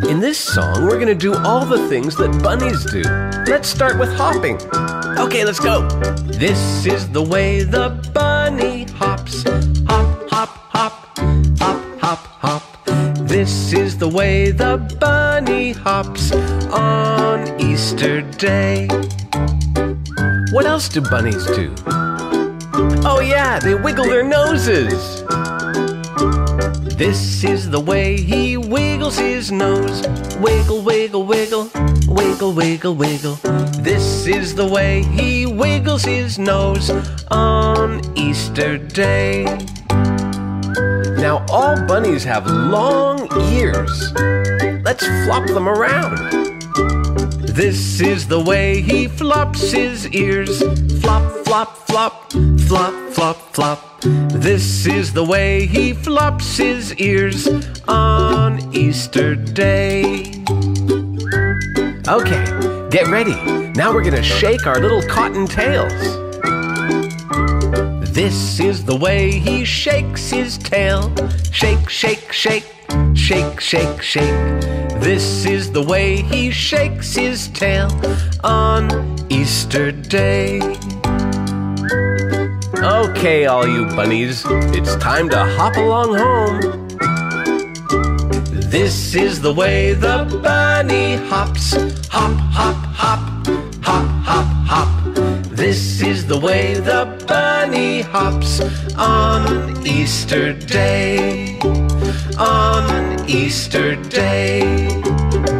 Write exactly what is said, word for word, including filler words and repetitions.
In this song, we're gonna do all the things that bunnies do. Let's start with hopping. Okay, let's go. This is the way the bunny hops. Hop, hop, hop, hop, hop, hop. This is the way the bunny hops on Easter Day. What else do bunnies do? Oh yeah, they wiggle their noses. This is the way he wiggles his nose. Wiggle, wiggle, wiggle, wiggle, wiggle, wiggle. This is the way he wiggles his nose on Easter Day. Now all bunnies have long ears. Let's flop them around. This is the way he flops his ears. Flop, flop, flop, flop, flop, flop. This is the way he flops his ears on Easter Day. Okay, get ready. Now we're gonna shake our little cotton tails. This is the way he shakes his tail. Shake, shake, shake, shake, shake, shake. This is the way he shakes his tail on Easter Day. Okay, all you bunnies, it's time to hop along home. This is the way the bunny hops. Hop, hop, hop, hop, hop, hop. This is the way the bunny hops on Easter Day. On Easter Day.